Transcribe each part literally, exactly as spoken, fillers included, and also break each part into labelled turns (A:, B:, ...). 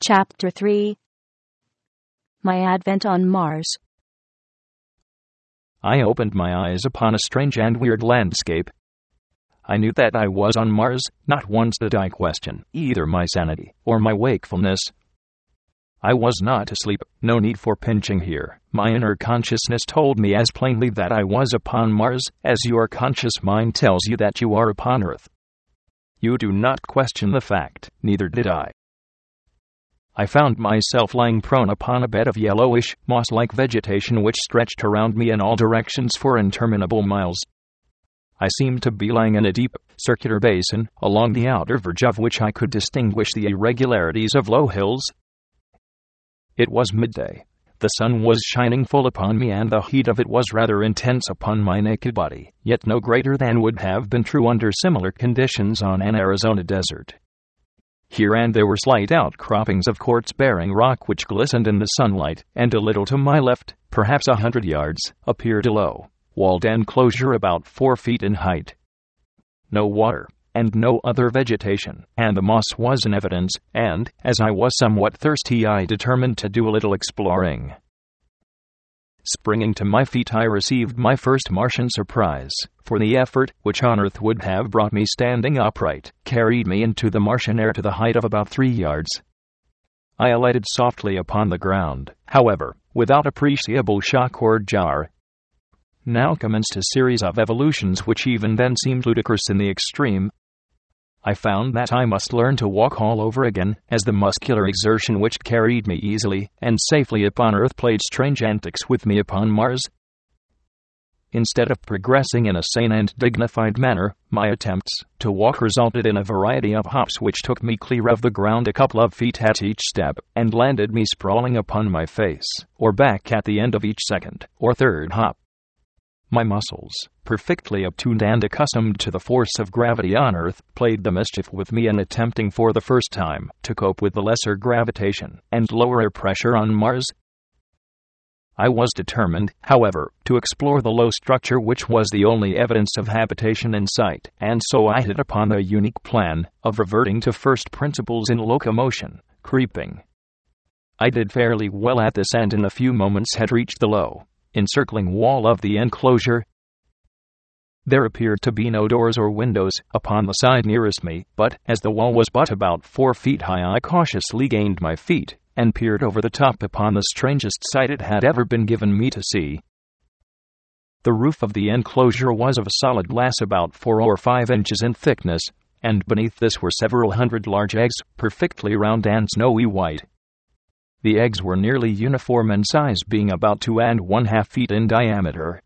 A: Chapter three. My Advent on Mars.
B: I opened my eyes upon a strange and weird landscape. I knew that I was on Mars. Not once did I question either my sanity or my wakefulness. I was not asleep, no need for pinching here. My inner consciousness told me as plainly that I was upon Mars as your conscious mind tells you that you are upon Earth. You do not question the fact, neither did I. I found myself lying prone upon a bed of yellowish, moss-like vegetation which stretched around me in all directions for interminable miles. I seemed to be lying in a deep, circular basin, along the outer verge of which I could distinguish the irregularities of low hills. It was midday. The sun was shining full upon me and the heat of it was rather intense upon my naked body, yet no greater than would have been true under similar conditions on an Arizona desert. Here and there were slight outcroppings of quartz-bearing rock which glistened in the sunlight, and a little to my left, perhaps a hundred yards, appeared a low, walled enclosure about four feet in height. No water, and no other vegetation, and the moss was in evidence, and, as I was somewhat thirsty, I determined to do a little exploring. Springing to my feet, I received my first Martian surprise, for the effort, which on Earth would have brought me standing upright, carried me into the Martian air to the height of about three yards. I alighted softly upon the ground, however, without appreciable shock or jar. Now commenced a series of evolutions which even then seemed ludicrous in the extreme. I found that I must learn to walk all over again, as the muscular exertion which carried me easily and safely upon Earth played strange antics with me upon Mars. Instead of progressing in a sane and dignified manner, my attempts to walk resulted in a variety of hops which took me clear of the ground a couple of feet at each step, and landed me sprawling upon my face, or back at the end of each second or third hop. My muscles, perfectly attuned and accustomed to the force of gravity on Earth, played the mischief with me in attempting for the first time to cope with the lesser gravitation and lower air pressure on Mars. I was determined, however, to explore the low structure which was the only evidence of habitation in sight, and so I hit upon the unique plan of reverting to first principles in locomotion, creeping. I did fairly well at this, and in a few moments had reached the low, encircling wall of the enclosure. There appeared to be no doors or windows upon the side nearest me, but, as the wall was but about four feet high, I cautiously gained my feet, and peered over the top upon the strangest sight it had ever been given me to see. The roof of the enclosure was of solid glass about four or five inches in thickness, and beneath this were several hundred large eggs, perfectly round and snowy white. The eggs were nearly uniform in size, being about two and one half feet in diameter.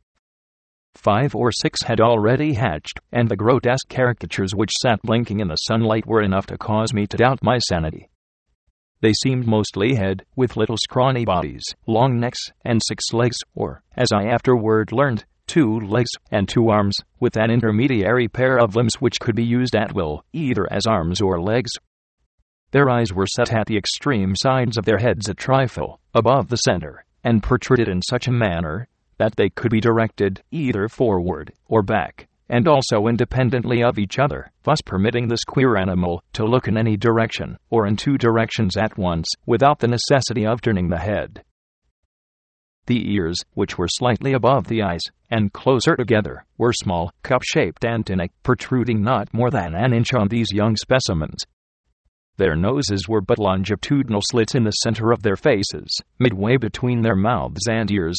B: Five or six had already hatched, and the grotesque caricatures which sat blinking in the sunlight were enough to cause me to doubt my sanity. They seemed mostly head, with little scrawny bodies, long necks, and six legs, or, as I afterward learned, two legs and two arms, with an intermediary pair of limbs which could be used at will, either as arms or legs. Their eyes were set at the extreme sides of their heads a trifle above the center, and protruded in such a manner that they could be directed either forward or back, and also independently of each other, thus permitting this queer animal to look in any direction, or in two directions at once, without the necessity of turning the head. The ears, which were slightly above the eyes, and closer together, were small, cup-shaped antennae, protruding not more than an inch on these young specimens. Their noses were but longitudinal slits in the center of their faces, midway between their mouths and ears.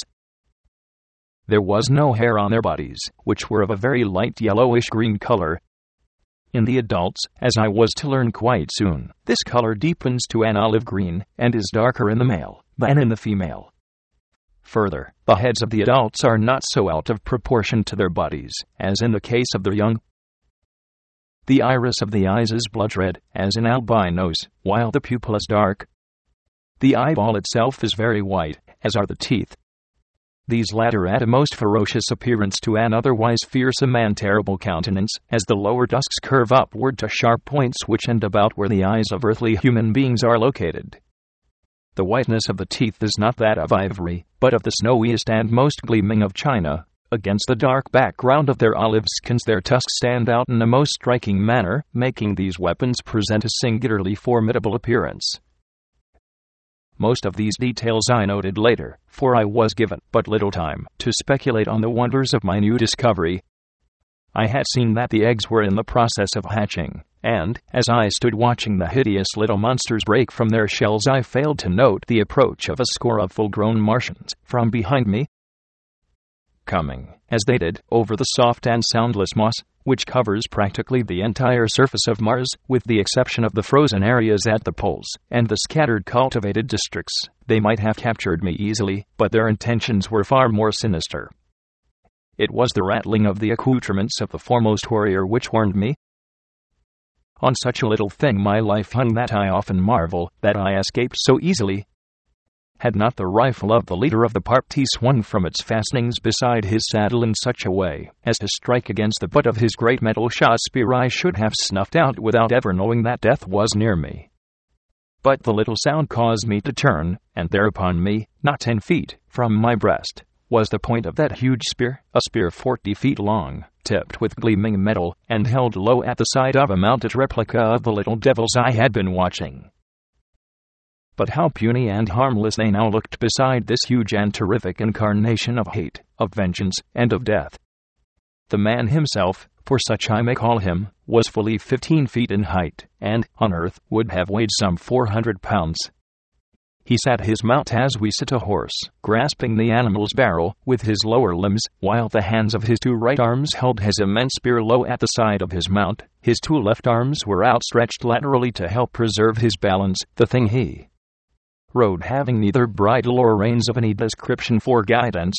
B: There was no hair on their bodies, which were of a very light yellowish-green color. In the adults, as I was to learn quite soon, this color deepens to an olive green, and is darker in the male than in the female. Further, the heads of the adults are not so out of proportion to their bodies, as in the case of the young. The iris of the eyes is blood red, as in albinos, while the pupil is dark. The eyeball itself is very white, as are the teeth. These latter add a most ferocious appearance to an otherwise fearsome and terrible countenance, as the lower tusks curve upward to sharp points which end about where the eyes of earthly human beings are located. The whiteness of the teeth is not that of ivory, but of the snowiest and most gleaming of china. Against the dark background of their olive skins, their tusks stand out in a most striking manner, making these weapons present a singularly formidable appearance. Most of these details I noted later, for I was given but little time to speculate on the wonders of my new discovery. I had seen that the eggs were in the process of hatching, and, as I stood watching the hideous little monsters break from their shells, I failed to note the approach of a score of full-grown Martians from behind me, coming, as they did, over the soft and soundless moss, which covers practically the entire surface of Mars, with the exception of the frozen areas at the poles and the scattered cultivated districts. They might have captured me easily, but their intentions were far more sinister. It was the rattling of the accoutrements of the foremost warrior which warned me. On such a little thing my life hung that I often marvel that I escaped so easily. Had not the rifle of the leader of the party swung from its fastenings beside his saddle in such a way as to strike against the butt of his great metal-shot spear, I should have snuffed out without ever knowing that death was near me. But the little sound caused me to turn, and there upon me, not ten feet from my breast, was the point of that huge spear, a spear forty feet long, tipped with gleaming metal, and held low at the side of a mounted replica of the little devils I had been watching. But how puny and harmless they now looked beside this huge and terrific incarnation of hate, of vengeance, and of death. The man himself, for such I may call him, was fully fifteen feet in height, and, on earth, would have weighed some four hundred pounds. He sat his mount as we sit a horse, grasping the animal's barrel with his lower limbs, while the hands of his two right arms held his immense spear low at the side of his mount. His two left arms were outstretched laterally to help preserve his balance, the thing he rode having neither bridle or reins of any description for guidance.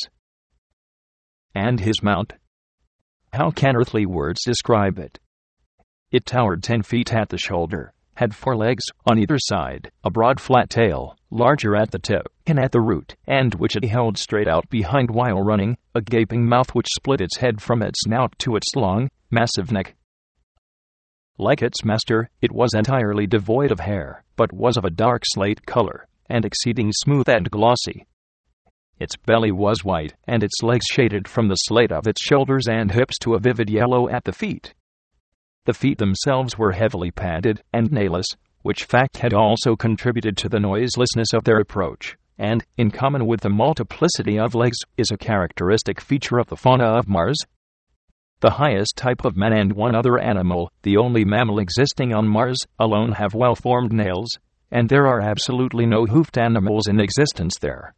B: And his mount? How can earthly words describe it? It towered ten feet at the shoulder, had four legs on either side, a broad flat tail, larger at the tip and at the root, and which it held straight out behind while running, a gaping mouth which split its head from its snout to its long, massive neck. Like its master, it was entirely devoid of hair, but was of a dark slate color, and exceeding smooth and glossy. Its belly was white, and its legs shaded from the slate of its shoulders and hips to a vivid yellow at the feet. The feet themselves were heavily padded and nailless, which fact had also contributed to the noiselessness of their approach, and, in common with the multiplicity of legs, is a characteristic feature of the fauna of Mars. The highest type of man and one other animal, the only mammal existing on Mars, alone have well-formed nails, and there are absolutely no hoofed animals in existence there.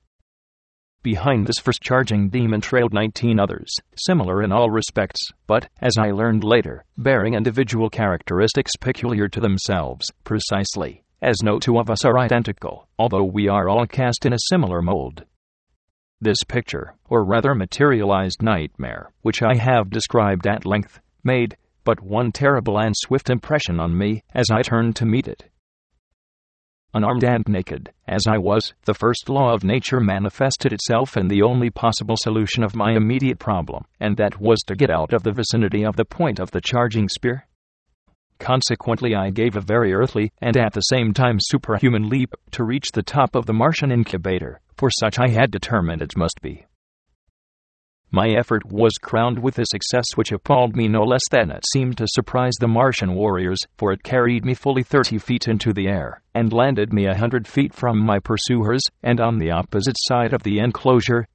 B: Behind this first charging demon trailed nineteen others, similar in all respects, but, as I learned later, bearing individual characteristics peculiar to themselves, precisely, as no two of us are identical, although we are all cast in a similar mold. This picture, or rather materialized nightmare, which I have described at length, made but one terrible and swift impression on me as I turned to meet it. Unarmed and naked, as I was, the first law of nature manifested itself in the only possible solution of my immediate problem, and that was to get out of the vicinity of the point of the charging spear. Consequently, I gave a very earthly, and at the same time superhuman leap, to reach the top of the Martian incubator, for such I had determined it must be. My effort was crowned with a success which appalled me no less than it seemed to surprise the Martian warriors, for it carried me fully thirty feet into the air, and landed me a hundred feet from my pursuers, and on the opposite side of the enclosure.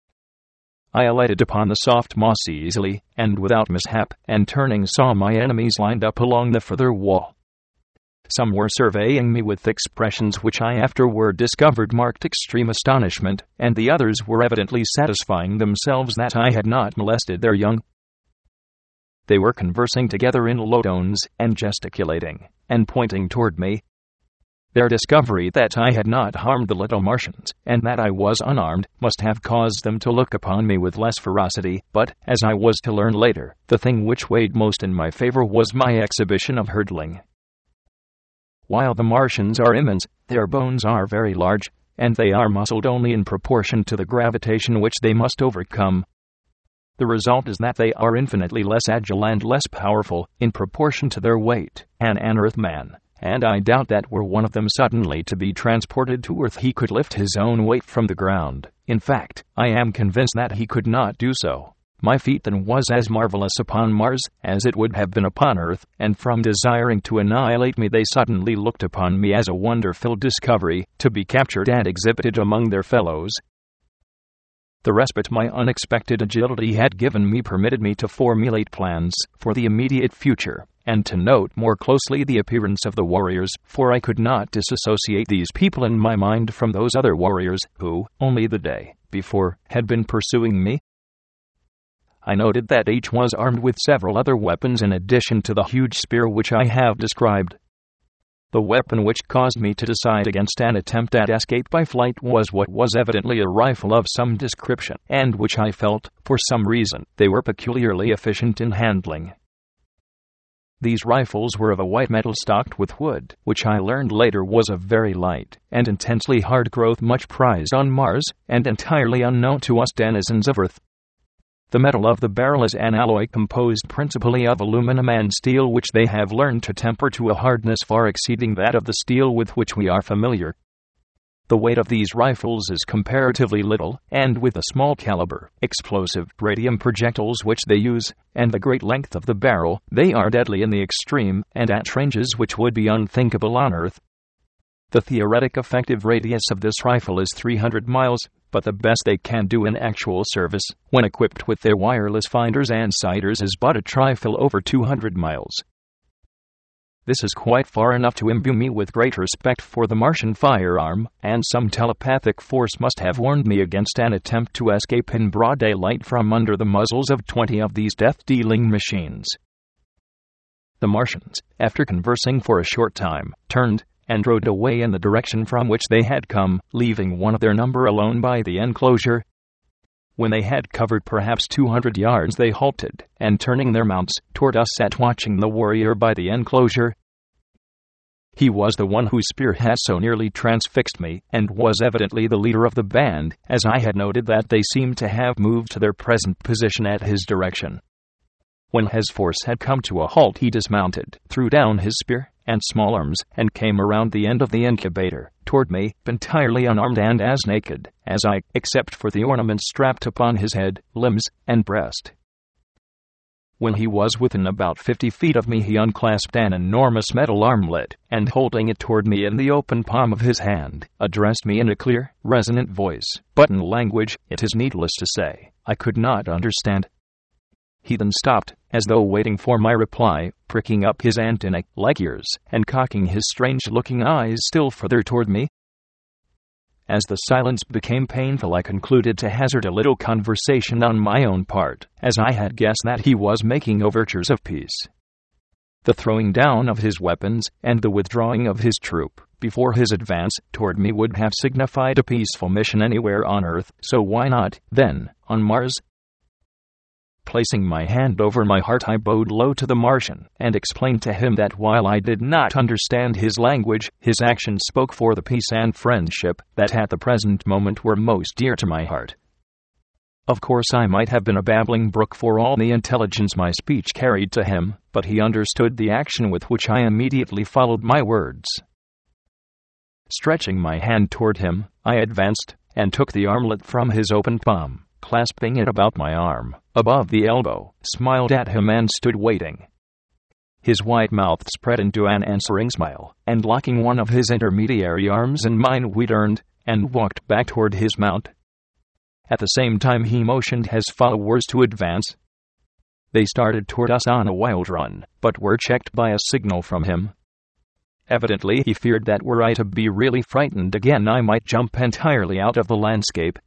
B: I alighted upon the soft moss easily, and without mishap, and turning saw my enemies lined up along the further wall. Some were surveying me with expressions which I afterward discovered marked extreme astonishment, and the others were evidently satisfying themselves that I had not molested their young. They were conversing together in low tones, and gesticulating, and pointing toward me. Their discovery that I had not harmed the little Martians, and that I was unarmed, must have caused them to look upon me with less ferocity, but, as I was to learn later, the thing which weighed most in my favor was my exhibition of hurdling. While the Martians are immense, their bones are very large, and they are muscled only in proportion to the gravitation which they must overcome. The result is that they are infinitely less agile and less powerful, in proportion to their weight, than an Earth man, and I doubt that were one of them suddenly to be transported to Earth he could lift his own weight from the ground. In fact, I am convinced that he could not do so. My feat then was as marvelous upon Mars as it would have been upon Earth, and from desiring to annihilate me they suddenly looked upon me as a wonder-filled discovery, to be captured and exhibited among their fellows. The respite my unexpected agility had given me permitted me to formulate plans for the immediate future, and to note more closely the appearance of the warriors, for I could not disassociate these people in my mind from those other warriors who, only the day before, had been pursuing me. I noted that each was armed with several other weapons in addition to the huge spear which I have described. The weapon which caused me to decide against an attempt at escape by flight was what was evidently a rifle of some description, and which I felt, for some reason, they were peculiarly efficient in handling. These rifles were of a white metal stocked with wood, which I learned later was of very light and intensely hard growth, much prized on Mars, and entirely unknown to us denizens of Earth. The metal of the barrel is an alloy composed principally of aluminum and steel, which they have learned to temper to a hardness far exceeding that of the steel with which we are familiar. The weight of these rifles is comparatively little, and with the small caliber, explosive radium projectiles which they use, and the great length of the barrel, they are deadly in the extreme, and at ranges which would be unthinkable on Earth. The theoretic effective radius of this rifle is three hundred miles, but the best they can do in actual service, when equipped with their wireless finders and sighters, is but a trifle over two hundred miles. This is quite far enough to imbue me with great respect for the Martian firearm, and some telepathic force must have warned me against an attempt to escape in broad daylight from under the muzzles of twenty of these death-dealing machines. The Martians, after conversing for a short time, turned and rode away in the direction from which they had come, leaving one of their number alone by the enclosure. When they had covered perhaps two hundred yards they halted, and turning their mounts toward us sat watching the warrior by the enclosure. He was the one whose spear had so nearly transfixed me, and was evidently the leader of the band, as I had noted that they seemed to have moved to their present position at his direction. When his force had come to a halt he dismounted, threw down his spear and small arms, and came around the end of the incubator, toward me, entirely unarmed and as naked as I, except for the ornaments strapped upon his head, limbs, and breast. When he was within about fifty feet of me he unclasped an enormous metal armlet, and holding it toward me in the open palm of his hand, addressed me in a clear, resonant voice, but in language, it is needless to say, I could not understand. He then stopped, as though waiting for my reply, pricking up his antennae-like ears, and cocking his strange-looking eyes still further toward me. As the silence became painful I concluded to hazard a little conversation on my own part, as I had guessed that he was making overtures of peace. The throwing down of his weapons, and the withdrawing of his troop, before his advance toward me would have signified a peaceful mission anywhere on Earth, so why not, then, on Mars? Placing my hand over my heart I bowed low to the Martian, and explained to him that while I did not understand his language, his actions spoke for the peace and friendship that at the present moment were most dear to my heart. Of course I might have been a babbling brook for all the intelligence my speech carried to him, but he understood the action with which I immediately followed my words. Stretching my hand toward him, I advanced, and took the armlet from his open palm, clasping it about my arm, above the elbow, smiled at him and stood waiting. His white mouth spread into an answering smile, and locking one of his intermediary arms in mine we turned, and walked back toward his mount. At the same time he motioned his followers to advance. They started toward us on a wild run, but were checked by a signal from him. Evidently he feared that were I to be really frightened again I might jump entirely out of the landscape.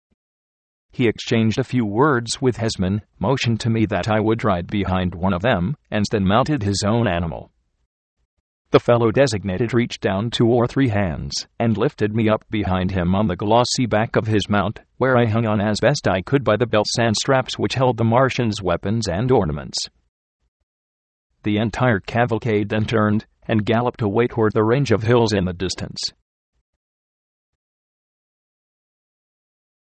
B: He exchanged a few words with his men, motioned to me that I would ride behind one of them, and then mounted his own animal. The fellow designated reached down two or three hands, and lifted me up behind him on the glossy back of his mount, where I hung on as best I could by the belts and straps which held the Martians' weapons and ornaments. The entire cavalcade then turned, and galloped away toward the range of hills in the distance,